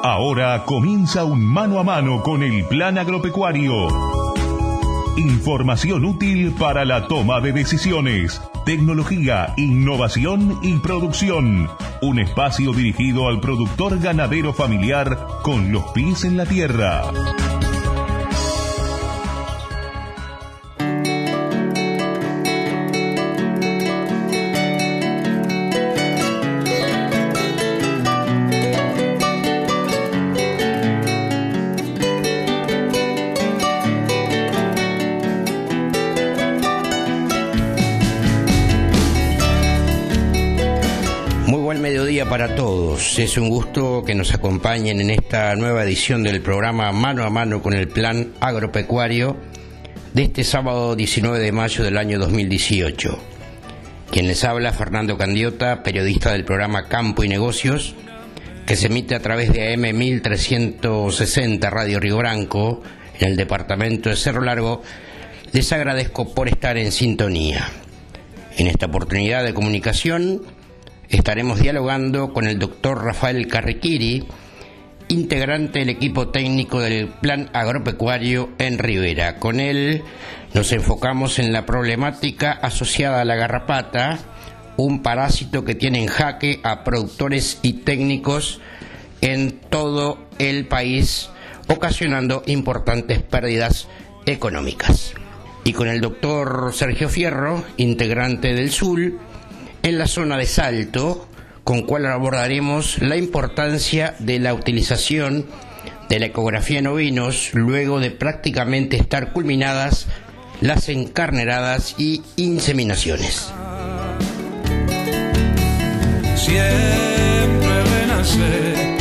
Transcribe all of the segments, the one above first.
Ahora comienza un mano a mano con el Plan Agropecuario. Información útil para la toma de decisiones. Tecnología, innovación y producción. Un espacio dirigido al productor ganadero familiar con los pies en la tierra. Para todos, es un gusto que nos acompañen en esta nueva edición del programa Mano a Mano con el Plan Agropecuario de este sábado 19 de mayo del año 2018. Quien les habla, Fernando Candiota, periodista del programa Campo y Negocios, que se emite a través de AM 1360 Radio Río Branco, en el departamento de Cerro Largo. Les agradezco por estar en sintonía. En esta oportunidad de comunicación estaremos dialogando con el doctor Rafael Carriquiri, integrante del equipo técnico del Plan Agropecuario en Rivera. Con él nos enfocamos en la problemática asociada a la garrapata, un parásito que tiene en jaque a productores y técnicos en todo el país, ocasionando importantes pérdidas económicas. Y con el doctor Sergio Fierro, integrante del SUL, en la zona de Salto, con cual abordaremos la importancia de la utilización de la ecografía en ovinos luego de prácticamente estar culminadas las encarneradas y inseminaciones. Siempre renace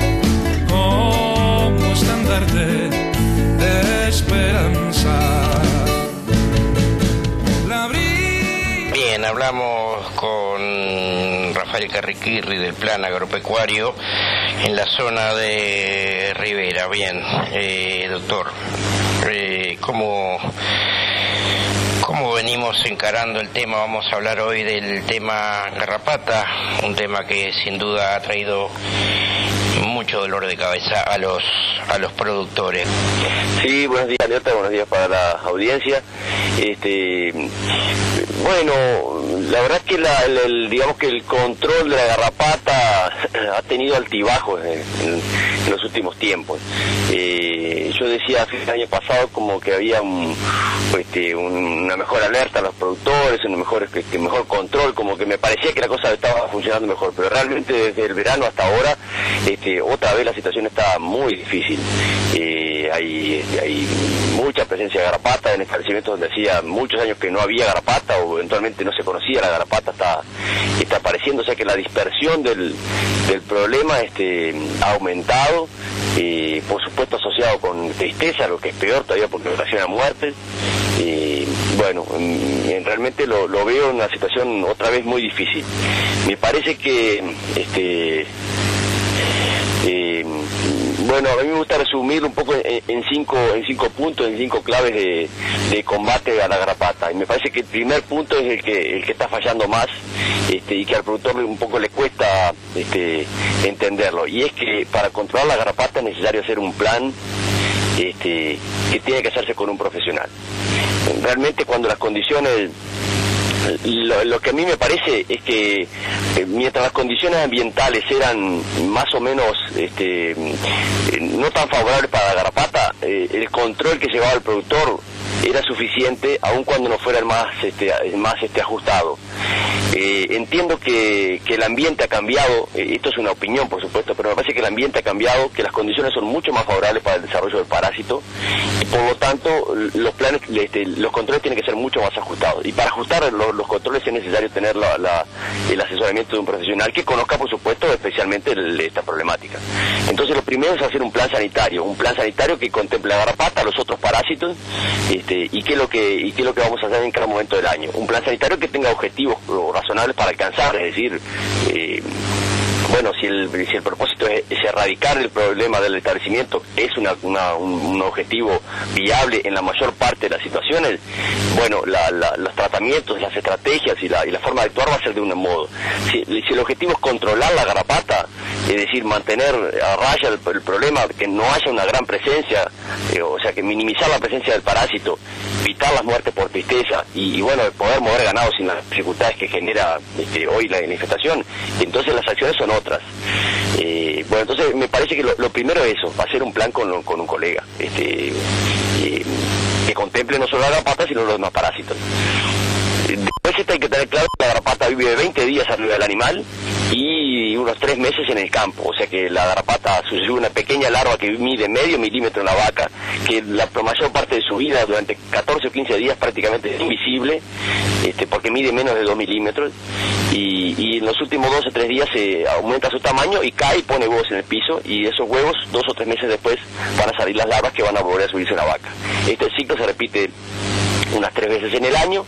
como estandarte de esperanza. Bien, hablamos con Rafael Carriquiri del Plan Agropecuario en la zona de Rivera. Bien, doctor, ¿cómo venimos encarando el tema? Vamos a hablar hoy del tema garrapata, un tema que sin duda ha traído mucho dolor de cabeza a los productores. Sí, buenos días, Leota, buenos días para la audiencia. Bueno, la verdad es que digamos que el control de la garrapata ha tenido altibajos en los últimos tiempos. Yo decía el año pasado como que había una mejor alerta a los productores, un mejor control, como que me parecía que la cosa estaba funcionando mejor, pero realmente desde el verano hasta ahora otra vez la situación está muy difícil. Hay mucha presencia de garrapata en establecimientos donde hacía muchos años que no había garrapata o eventualmente no se conocía la garrapata, está apareciendo, o sea que la dispersión del problema ha aumentado, por supuesto asociado con tristeza, lo que es peor todavía porque ocasiona muertes. Bueno, realmente lo veo en una situación otra vez muy difícil. Me parece que bueno, a mí me gusta resumir un poco en cinco puntos, en 5 claves de combate a la garrapata. Y me parece que el primer punto es el que está fallando más, y que al productor un poco le cuesta entenderlo. Y es que para controlar la garrapata es necesario hacer un plan que tiene que hacerse con un profesional. Realmente cuando las condiciones... Lo que a mí me parece es que mientras las condiciones ambientales eran más o menos no tan favorables para la garrapata, el control que llevaba el productor era suficiente aun cuando no fuera el más ajustado. Entiendo que el ambiente ha cambiado, esto es una opinión por supuesto, pero me parece que el ambiente ha cambiado, que las condiciones son mucho más favorables para el desarrollo del parásito y por lo tanto los controles tienen que ser mucho más ajustados, y para ajustar los controles es necesario tener el asesoramiento de un profesional que conozca por supuesto especialmente esta problemática. Entonces lo primero es hacer un plan sanitario que contemple la garrapata, los otros parásitos, y qué es lo que vamos a hacer en cada momento del año. Un plan sanitario que tenga objetivos razonables para alcanzar, es decir, bueno, si el propósito es erradicar el problema del establecimiento, es un objetivo viable en la mayor parte de las situaciones, bueno, los tratamientos, las estrategias y la forma de actuar va a ser de un modo. Si el objetivo es controlar la garrapata, es decir, mantener a raya el problema, que no haya una gran presencia, o sea, que minimizar la presencia del parásito, evitar las muertes por tristeza y bueno, poder mover ganado sin las dificultades que genera hoy la infestación. Entonces las acciones son otras. Bueno, entonces me parece que lo primero es eso, hacer un plan con un colega, que contemple no solo la garrapata, sino los demás parásitos. Después hay que tener claro que la garrapata vive 20 días arriba del animal y unos 3 meses en el campo, o sea que la garrapata sucede una pequeña larva que mide medio milímetro en la vaca, que la mayor parte de su vida, durante 14 o 15 días, prácticamente es invisible, porque mide menos de 2 milímetros, y en los últimos 2 o 3 días aumenta su tamaño y cae y pone huevos en el piso, y esos huevos 2 o 3 meses después van a salir las larvas que van a volver a subirse a la vaca. Este ciclo se repite unas 3 veces en el año,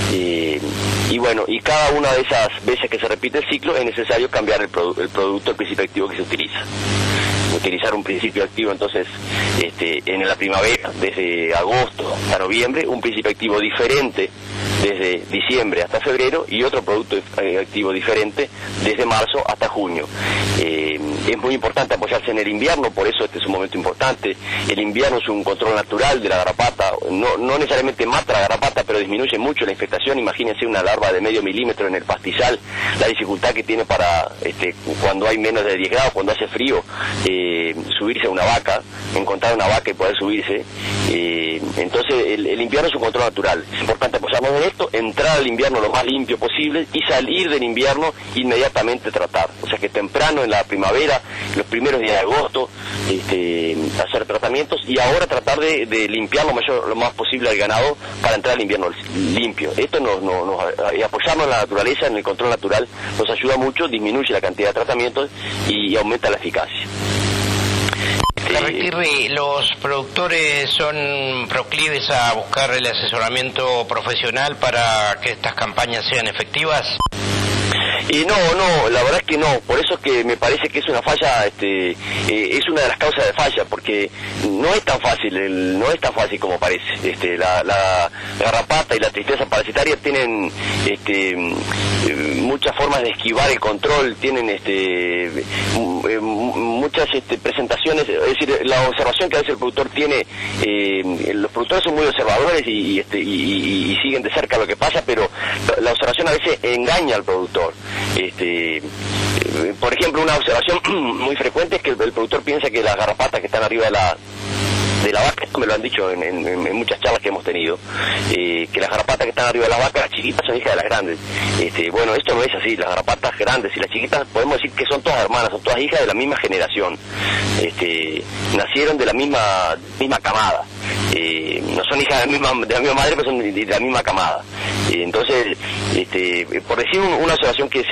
y bueno, y cada una de esas veces que se repite el ciclo es necesario cambiar el producto, el principio activo que se utiliza. Utilizar un principio activo entonces en la primavera, desde agosto hasta noviembre, un principio activo diferente desde diciembre hasta febrero y otro producto activo diferente desde marzo hasta junio. Es muy importante apoyarse en el invierno, por eso este es un momento importante. El invierno es un control natural de la garrapata, no necesariamente mata la garrapata, pero disminuye mucho la infestación. Imagínense una larva de medio milímetro en el pastizal, la dificultad que tiene para cuando hay menos de 10 grados, cuando hace frío, subirse a una vaca, encontrar una vaca y poder subirse. Entonces el invierno es un control natural. Es importante apoyarnos en esto, entrar al invierno lo más limpio posible y salir del invierno inmediatamente tratar. O sea que temprano en la primavera, los primeros días de agosto, hacer tratamientos y ahora tratar de limpiar lo más posible al ganado para entrar al invierno limpio. Esto y apoyarnos en la naturaleza, en el control natural, nos ayuda mucho, disminuye la cantidad de tratamientos y aumenta la eficacia. ¿Los productores son proclives a buscar el asesoramiento profesional para que estas campañas sean efectivas? Y no, la verdad es que no, por eso es que me parece que es una falla, es una de las causas de falla, porque no es tan fácil como parece. La garrapata y la tristeza parasitaria tienen muchas formas de esquivar el control, tienen muchas presentaciones, es decir, la observación que a veces el productor tiene, los productores son muy observadores y siguen de cerca lo que pasa, pero la observación a veces engaña al productor. Por ejemplo, una observación muy frecuente es que el productor piensa que las garrapatas que están arriba de la vaca, esto me lo han dicho en muchas charlas que hemos tenido, que las garrapatas que están arriba de la vaca, las chiquitas son hijas de las grandes. Bueno, esto no es así. Las garrapatas grandes y las chiquitas podemos decir que son todas hermanas, son todas hijas de la misma generación, nacieron de la misma camada, no son hijas de la misma madre, pero son de la misma camada. Entonces, por decir una observación que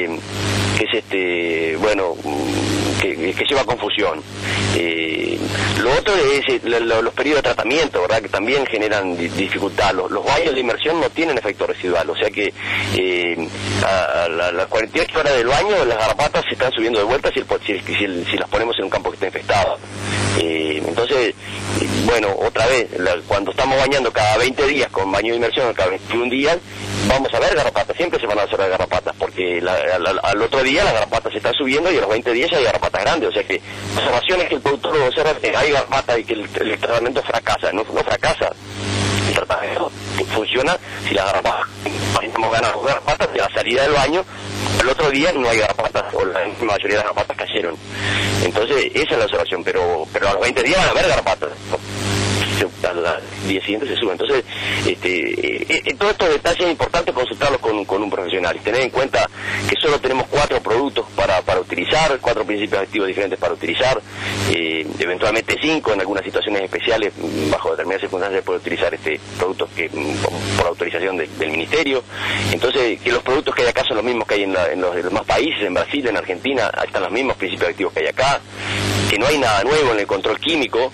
lleva a confusión. Lo otro es los periodos de tratamiento, ¿verdad?, que también generan dificultad. Los baños de inmersión no tienen efecto residual, o sea que a las 48 horas del baño las garrapatas se están subiendo de vuelta si las ponemos en un campo que está infestado. Entonces, bueno, otra vez, cuando estamos bañando cada 20 días con baño de inmersión, cada 21 días, vamos a ver garrapatas, siempre se van a observar garrapatas, porque al otro día las garrapatas se están subiendo y a los 20 días ya hay garrapatas grandes, o sea que observaciones que el productor observa que hay garrapatas y que el tratamiento fracasa, no fracasa. El tratamiento funciona si las garrapatas, estamos ganando garrapatas de la salida del baño, al otro día no hay garrapatas, o la mayoría de las garrapatas cayeron. Entonces esa es la observación, pero a los 20 días van a haber garrapatas. Al día siguiente se sube. Entonces, todos estos detalles es importante consultarlos con un profesional y tener en cuenta que solo tenemos 4 productos para utilizar, 4 principios activos diferentes para utilizar, eventualmente 5 en algunas situaciones especiales, bajo determinadas circunstancias se puede utilizar productos que por autorización del ministerio. Entonces, que los productos que hay acá son los mismos que hay en los demás países, en Brasil, en Argentina, están los mismos principios activos que hay acá, que no hay nada nuevo en el control químico,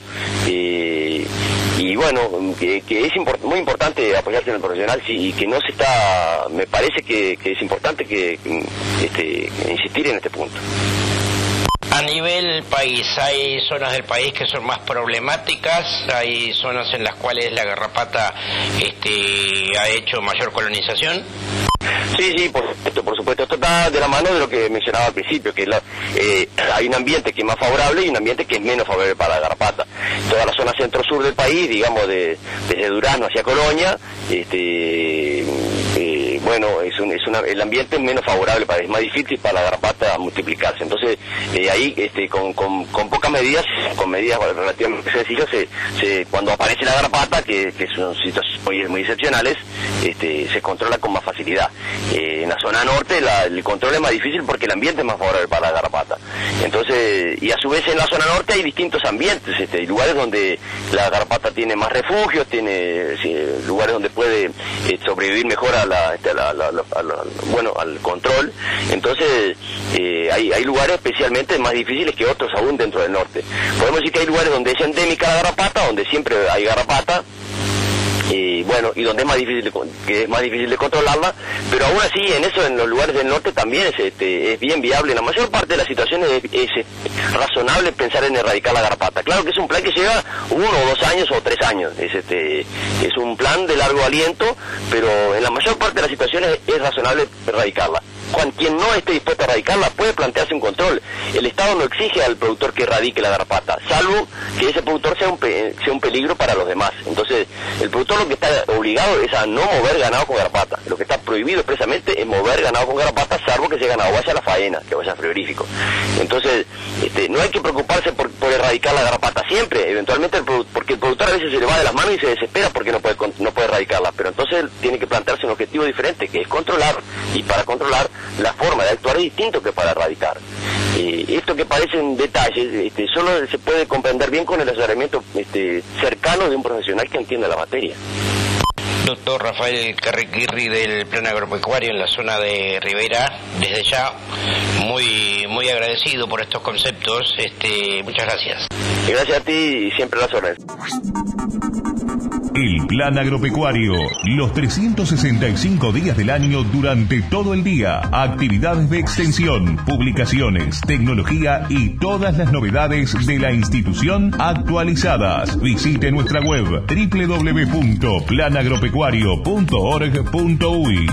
y bueno, que es muy importante apoyarse en el profesional, sí, y que no se está, me parece que es importante que insistir en este punto. A nivel país, ¿hay zonas del país que son más problemáticas? ¿Hay zonas en las cuales la garrapata ha hecho mayor colonización? Sí, por supuesto. Esto está de la mano de lo que mencionaba al principio, que hay un ambiente que es más favorable y un ambiente que es menos favorable para la garrapata. Toda la zona centro-sur del país, digamos, desde Durazno hacia Colonia, el ambiente es menos favorable, es más difícil para la garrapata multiplicarse. Entonces, ahí, con pocas medidas, con medidas relativamente sencillas, cuando aparece la garrapata, que son situaciones muy excepcionales, se controla con más facilidad. En la zona norte el control es más difícil porque el ambiente es más favorable para la garrapata. Entonces, y a su vez en la zona norte hay distintos ambientes, hay lugares donde la garrapata tiene más refugios, tiene lugares donde puede sobrevivir mejor al control. Entonces, hay lugares especialmente más difíciles que otros aún dentro del norte. Podemos decir que hay lugares donde es endémica la garrapata, donde siempre hay garrapata, y donde es más difícil de controlarla, pero aún así en los lugares del norte también es bien viable. En la mayor parte de las situaciones es razonable pensar en erradicar la garrapata. Claro que es un plan que lleva 1 o 2 años o 3 años, es un plan de largo aliento, pero en la mayor parte de las situaciones es razonable erradicarla. Quien no esté dispuesto a erradicarla puede plantearse un control. El Estado no exige al productor que erradique la garrapata, salvo que ese productor sea un peligro para los demás. Entonces, el productor lo que está obligado es a no mover ganado con garrapata. Lo que está prohibido expresamente es mover ganado con garrapata, salvo que ese ganado vaya a la faena, que vaya al frigorífico. Entonces, no hay que preocuparse por erradicar la garrapata siempre, eventualmente, porque el productor a veces se le va de las manos y se desespera porque no puede erradicarla, pero entonces él tiene que plantearse un objetivo diferente, que es controlar, y para controlar la forma de actuar es distinto que para erradicar. Esto que parecen detalles, solo se puede comprender bien con el asesoramiento cercano de un profesional que entienda la materia. Doctor Rafael Carriquirri del Plan Agropecuario en la zona de Rivera, desde ya muy agradecido por estos conceptos, muchas gracias. Gracias a ti y siempre las órdenes. El Plan Agropecuario, los 365 días del año durante todo el día, actividades de extensión, publicaciones, tecnología y todas las novedades de la institución actualizadas. Visite nuestra web www.planagropecuario.org.uy.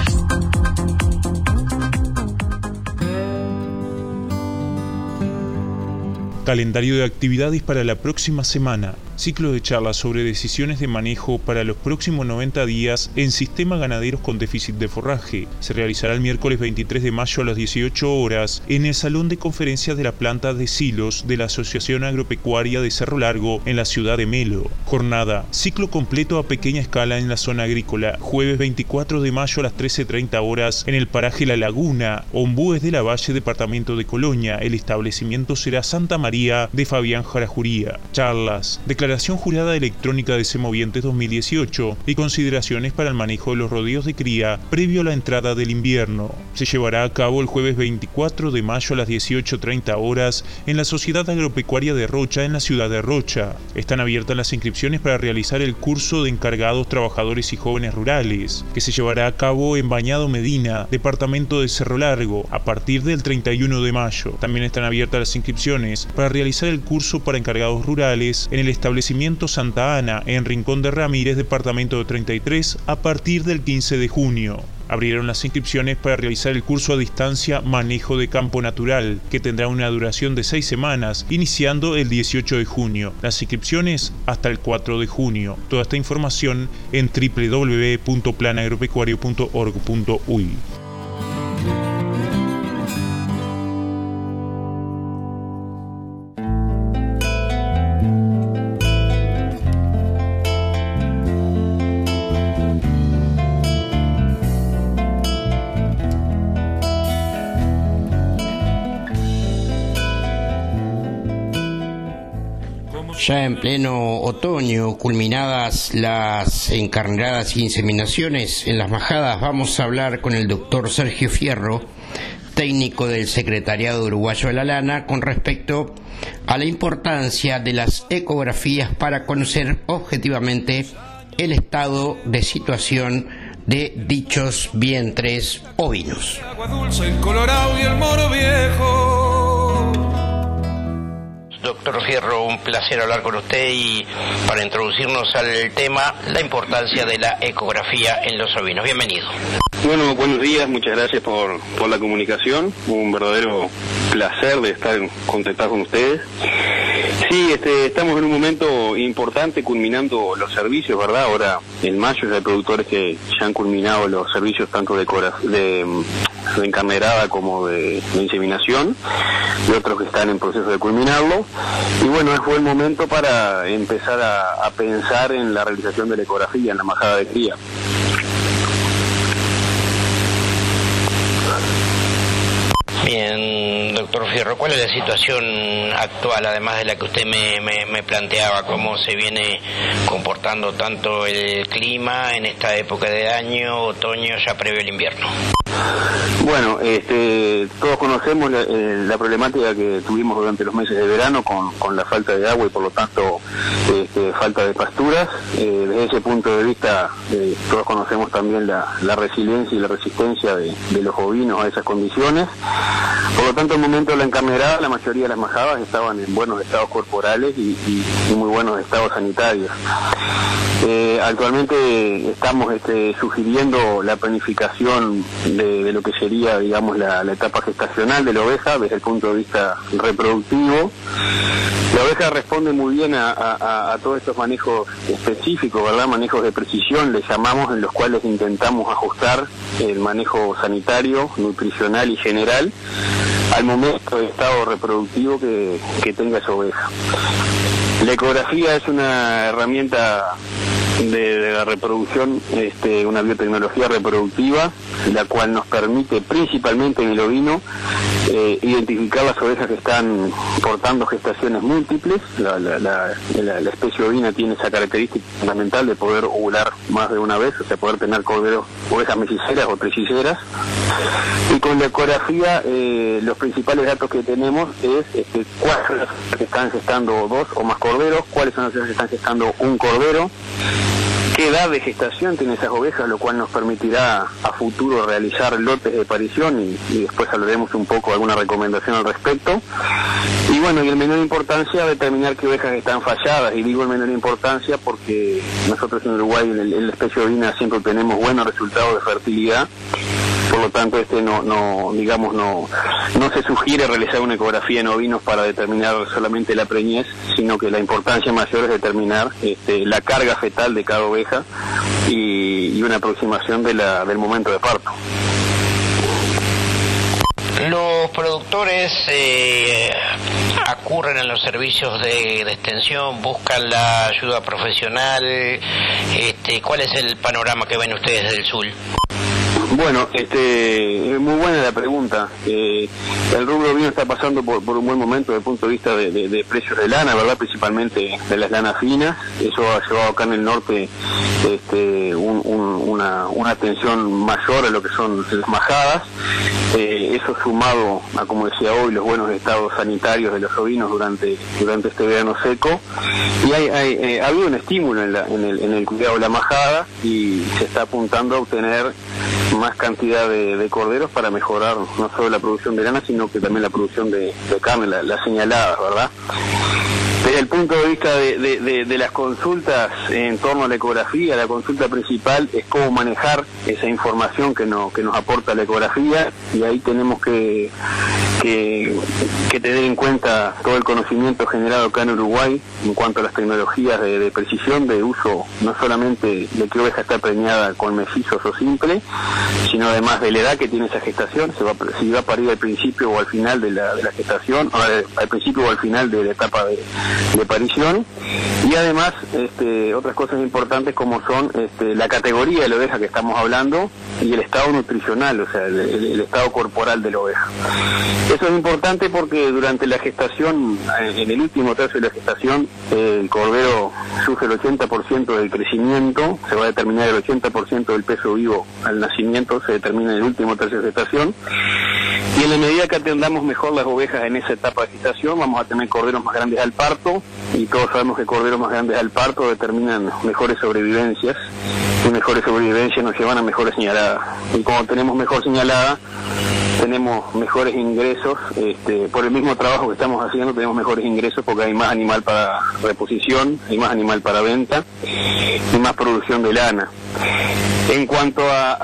Calendario de actividades para la próxima semana. Ciclo de charlas sobre decisiones de manejo para los próximos 90 días en sistemas ganaderos con déficit de forraje. Se realizará el miércoles 23 de mayo a las 18 horas en el Salón de Conferencias de la Planta de Silos de la Asociación Agropecuaria de Cerro Largo en la ciudad de Melo. Jornada. Ciclo completo a pequeña escala en la zona agrícola. Jueves 24 de mayo a las 13:30 horas en el paraje La Laguna, Ombúes de la Valle, departamento de Colonia. El establecimiento será Santa María de Fabián Jarajuría. Charlas. Declaración jurada electrónica de semovientes 2018 y consideraciones para el manejo de los rodeos de cría previo a la entrada del invierno. Se llevará a cabo el jueves 24 de mayo a las 18:30 horas en la Sociedad Agropecuaria de Rocha en la ciudad de Rocha. Están abiertas las inscripciones para realizar el curso de encargados trabajadores y jóvenes rurales, que se llevará a cabo en Bañado Medina, departamento de Cerro Largo, a partir del 31 de mayo. También están abiertas las inscripciones para realizar el curso para encargados rurales en el establecimiento Santa Ana, en Rincón de Ramírez, departamento de 33, a partir del 15 de junio. Abrieron las inscripciones para realizar el curso a distancia Manejo de Campo Natural, que tendrá una duración de 6 semanas, iniciando el 18 de junio. Las inscripciones hasta el 4 de junio. Toda esta información en www.planagropecuario.org.uy. Ya en pleno otoño, culminadas las encarneradas y inseminaciones en las majadas, vamos a hablar con el doctor Sergio Fierro, técnico del Secretariado Uruguayo de la Lana, con respecto a la importancia de las ecografías para conocer objetivamente el estado de situación de dichos vientres ovinos. Agua dulce, el Colorado y el Moro Viejo. Doctor Fierro, un placer hablar con usted y para introducirnos al tema, la importancia de la ecografía en los ovinos. Bienvenido. Bueno, buenos días, muchas gracias por la comunicación, un verdadero placer de estar contactado con ustedes. Sí, estamos en un momento importante culminando los servicios, ¿verdad? Ahora en mayo ya hay productores que ya han culminado los servicios tanto de encarnerada como de inseminación, y otros que están en proceso de culminarlo. Y bueno, es buen momento para empezar a pensar en la realización de la ecografía, en la majada de cría. Bien, doctor Fierro, ¿cuál es la situación actual, además de la que usted me planteaba? ¿Cómo se viene comportando tanto el clima en esta época de año, otoño, ya previo al invierno? Bueno, todos conocemos la problemática que tuvimos durante los meses de verano con la falta de agua y por lo tanto falta de pasturas. Desde ese punto de vista, todos conocemos también la resiliencia y la resistencia de los bovinos a esas condiciones. Por lo tanto, en el momento de la encarnerada, la mayoría de las majadas estaban en buenos estados corporales y muy buenos estados sanitarios. Actualmente estamos sugiriendo la planificación de lo que sería, digamos, la etapa gestacional de la oveja desde el punto de vista reproductivo. La oveja responde muy bien a todos estos manejos específicos, ¿verdad? Manejos de precisión, les llamamos, en los cuales intentamos ajustar el manejo sanitario, nutricional y general al momento de estado reproductivo que tenga esa oveja. La ecografía es una herramienta de la reproducción, una biotecnología reproductiva, la cual nos permite principalmente en el ovino identificar las ovejas que están portando gestaciones múltiples. La especie ovina tiene esa característica fundamental de poder ovular más de una vez, o sea, poder tener ovejas melliceras o trilliceras. Y con la ecografía los principales datos que tenemos es cuáles son las ovejas que están gestando 2 o más corderos, cuáles son las ovejas que están gestando un cordero, qué edad de gestación tienen esas ovejas, lo cual nos permitirá a futuro realizar lotes de parición y después hablaremos un poco de alguna recomendación al respecto. Y bueno, y en menor importancia determinar qué ovejas están falladas, y digo en menor importancia porque nosotros en Uruguay en la especie ovina siempre tenemos buenos resultados de fertilidad. Por lo tanto, no se sugiere realizar una ecografía en ovinos para determinar solamente la preñez, sino que la importancia mayor es determinar la carga fetal de cada oveja y una aproximación del momento de parto. Los productores acurren a los servicios de extensión, buscan la ayuda profesional. ¿Cuál es el panorama que ven ustedes del sur? Bueno, muy buena la pregunta. El rubro ovino está pasando por un buen momento desde el punto de vista de precios de lana, ¿verdad? Principalmente de las lanas finas. Eso ha llevado acá en el norte una atención mayor a lo que son las majadas. Eso sumado a, como decía hoy, los buenos estados sanitarios de los ovinos durante este verano seco. Y ha habido un estímulo en el cuidado de la majada y se está apuntando a obtener más cantidad de corderos para mejorar no solo la producción de lana, sino que también la producción de carne, las señaladas, ¿verdad? Desde el punto de vista de las consultas en torno a la ecografía, la consulta principal es cómo manejar esa información que nos aporta la ecografía, y ahí tenemos que tener en cuenta todo el conocimiento generado acá en Uruguay en cuanto a las tecnologías de precisión, de uso no solamente de qué oveja está preñada con mellizos o simple, sino además de la edad que tiene esa gestación, si va a parir al principio o al final de la gestación, o al principio o al final de la etapa de parición, y además otras cosas importantes como son la categoría de la oveja que estamos hablando y el estado nutricional, o sea, el estado corporal de la oveja. Eso es importante porque durante la gestación, en el último tercio de la gestación, el cordero sufre el 80% del crecimiento, se va a determinar el 80% del peso vivo al nacimiento, se determina en el último tercio de gestación, y en la medida que atendamos mejor las ovejas en esa etapa de gestación, vamos a tener corderos más grandes al parto, y todos sabemos que corderos más grandes al parto determinan mejores sobrevivencias, y mejores sobrevivencias nos llevan a mejores señaladas, y como tenemos mejor señalada, tenemos mejores ingresos, por el mismo trabajo que estamos haciendo tenemos mejores ingresos porque hay más animal para reposición, hay más animal para venta y más producción de lana. En cuanto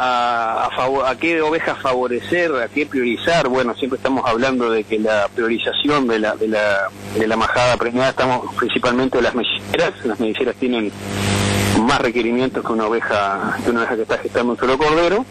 a qué ovejas favorecer, a qué priorizar, bueno, siempre estamos hablando de que la priorización de la majada preñada, estamos principalmente de las melliceras. Las melliceras tienen más requerimientos que una oveja que está gestando un solo cordero,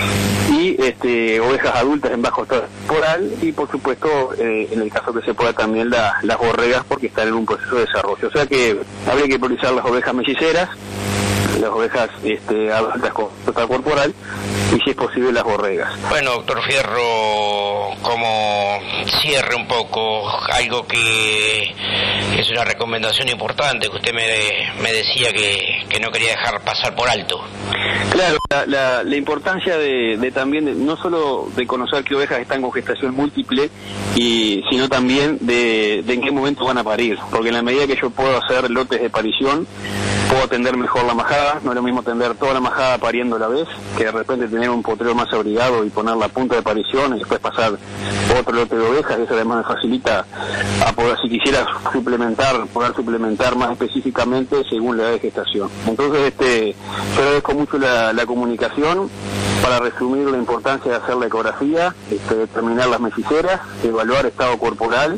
y ovejas adultas en bajo estado temporal, y por supuesto en el caso que se pueda también las borregas, porque están en un proceso de desarrollo. O sea que habría que priorizar las ovejas melliceras, las ovejas adultas con total corporal, y si es posible las borregas. Bueno, doctor Fierro, como cierre un poco, algo que es una recomendación importante que usted me decía que no quería dejar pasar por alto. Claro, la importancia de también, no solo de conocer qué ovejas están con gestación múltiple, sino también de en qué momento van a parir, porque en la medida que yo puedo hacer lotes de parición, puedo atender mejor la majada. No es lo mismo atender toda la majada pariendo a la vez, que de repente tener un potrero más abrigado y poner la punta de parición y después pasar otro lote de ovejas. Eso además me facilita a poder, si quisiera poder suplementar más específicamente según la edad de gestación. Entonces yo agradezco mucho la comunicación. Para resumir, la importancia de hacer la ecografía, determinar las melliceras, evaluar estado corporal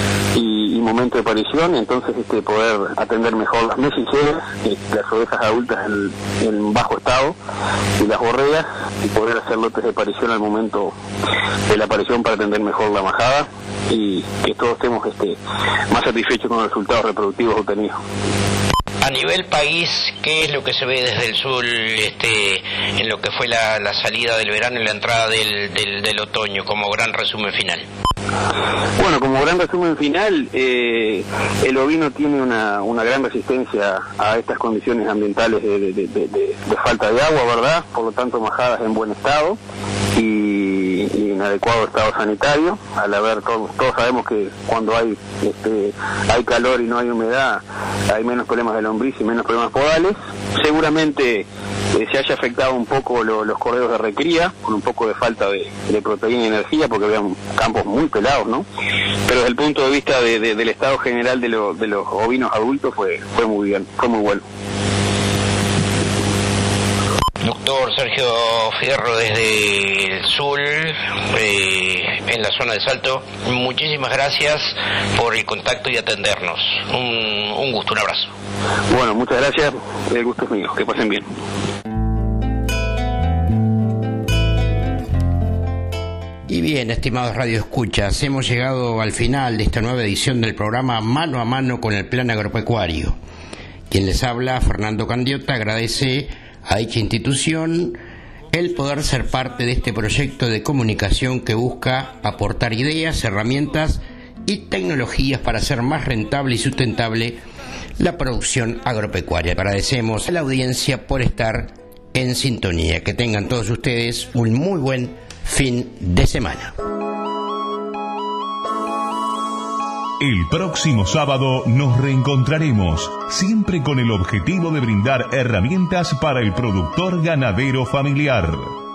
y momento de parición, y entonces poder atender mejor las melliceras, las ovejas adultas en bajo estado y las borregas, y poder hacer lotes de parición al momento de la parición para atender mejor la majada y que todos estemos más satisfechos con los resultados reproductivos obtenidos. A nivel país, ¿qué es lo que se ve desde el sur en lo que fue la salida del verano y la entrada del otoño, como gran resumen final? Bueno, como gran resumen final, el ovino tiene una gran resistencia a estas condiciones ambientales de falta de agua, ¿verdad? Por lo tanto, majadas en buen estado y en adecuado estado sanitario. Al haber, todos sabemos que cuando hay calor y no hay humedad, hay menos problemas de lombriz y menos problemas podales. Seguramente se haya afectado un poco los corderos de recría, con un poco de falta de proteína y energía, porque había campos muy pelados, ¿no? Pero desde el punto de vista del estado general de los ovinos adultos fue muy bien, fue muy bueno. Doctor Sergio Fierro, desde el sur, en la zona de Salto, muchísimas gracias por el contacto y atendernos. Un gusto, un abrazo. Bueno, muchas gracias, el gusto es mío, que pasen bien. Y bien, estimados radioescuchas, hemos llegado al final de esta nueva edición del programa Mano a Mano con el Plan Agropecuario. Quien les habla, Fernando Candiota, agradece a dicha institución el poder ser parte de este proyecto de comunicación que busca aportar ideas, herramientas y tecnologías para hacer más rentable y sustentable la producción agropecuaria. Agradecemos a la audiencia por estar en sintonía. Que tengan todos ustedes un muy buen fin de semana. El próximo sábado nos reencontraremos, siempre con el objetivo de brindar herramientas para el productor ganadero familiar.